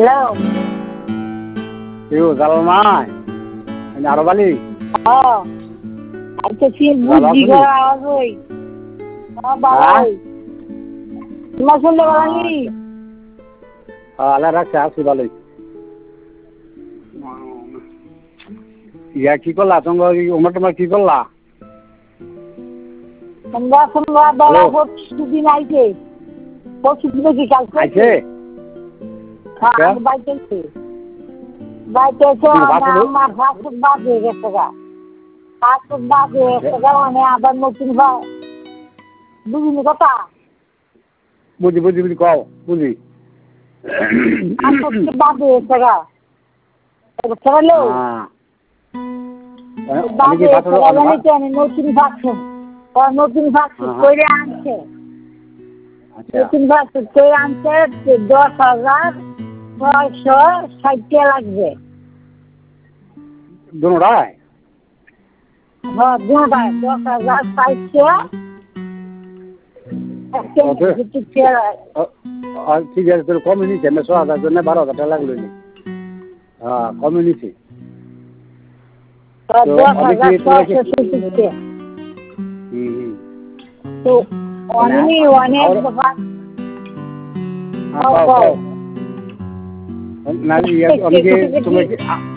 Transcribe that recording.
hello কেউ জাল নাই আরো বালি আচ্ছা কি বুঝি গো আওয়াজ হই বাবাই তোমার শুনতে পারি আল্লাহ রাখছে আসি ভালোই ইয়া কি করলা তোমরা ওমর তোমার কি করলা তোমরা দলা প্রতিদিন আইছে প্রতিদিন কি কাজ আইছে বাইতে আমার ফাস্ট বাদ হয়ে গেছে গা ফাস্ট বাদ হয়ে গেছে গা মানে আবার নতুন বুঝিনি কথা বুঝি কও বুঝি বাদ হয়ে গেছে গা চলো নতুন ভাষণ করে আনছে নতুন ভাষণ করে আনছে 10,960 লাগবে দুটায় হ্যাঁ দুটায় 10,660 ঠিক আছে তোর কমে নিচ্ছে 6,000 জন্য 12,000 টাকা লাগলো হ্যাঁ কমে নিচ্ছে 10,660 তো অনেক না তুমি